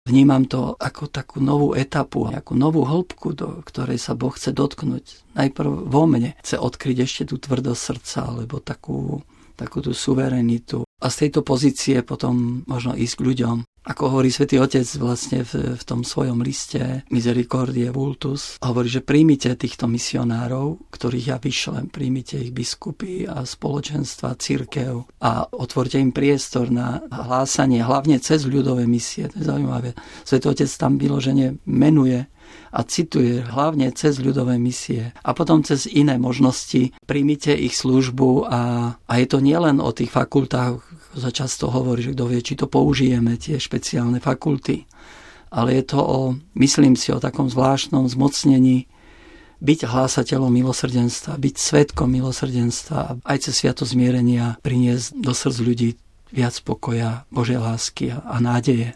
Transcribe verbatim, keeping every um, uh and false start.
Vnímam to ako takú novú etapu, ako novú hĺbku, do ktorej sa Boh chce dotknúť. Najprv vo mne chce odkryť ešte tú tvrdosť srdca, alebo takú, takú tú suverenitu. A z tejto pozície potom možno ísť k ľuďom. Ako hovorí Svätý Otec vlastne v, v tom svojom liste Misericordie Vultus, hovorí, že príjmite týchto misionárov, ktorých ja vyšlem, príjmite ich biskupy a spoločenstva, cirkev a otvorte im priestor na hlásanie, hlavne cez ľudové misie. To je zaujímavé. Svätý Otec tam vyložene menuje a cituje hlavne cez ľudové misie a potom cez iné možnosti príjmite ich službu a, a je to nielen o tých fakultách, sa často hovorí, že kto vie, či to použijeme, tie špeciálne fakulty, ale je to o, myslím si, o takom zvláštnom zmocnení byť hlásateľom milosrdenstva, byť svedkom milosrdenstva a aj cez sviatosť zmierenia priniesť do srdc ľudí viac pokoja, Božej lásky a, a nádeje.